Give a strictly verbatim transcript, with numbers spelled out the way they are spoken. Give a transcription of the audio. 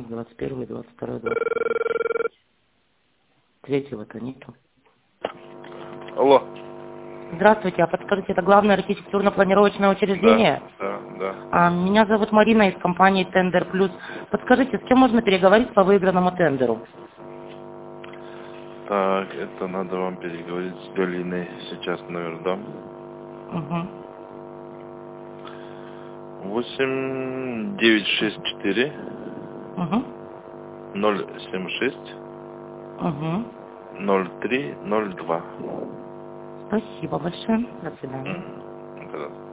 баланс двадцать первый, двадцать второй, двадцать третьего-то нету. Алло. Здравствуйте, а подскажите, это главное архитектурно-планировочное учреждение? Да, да, да. А, меня зовут Марина из компании Тендер Плюс. Подскажите, с кем можно переговорить по выигранному тендеру? Так, это надо вам переговорить с Галиной. Сейчас номер дам. Угу. восемь девять шесть четыре Угу. ноль семь шесть Угу. ноль три ноль два. Спасибо большое. До свидания. Мгм. Да.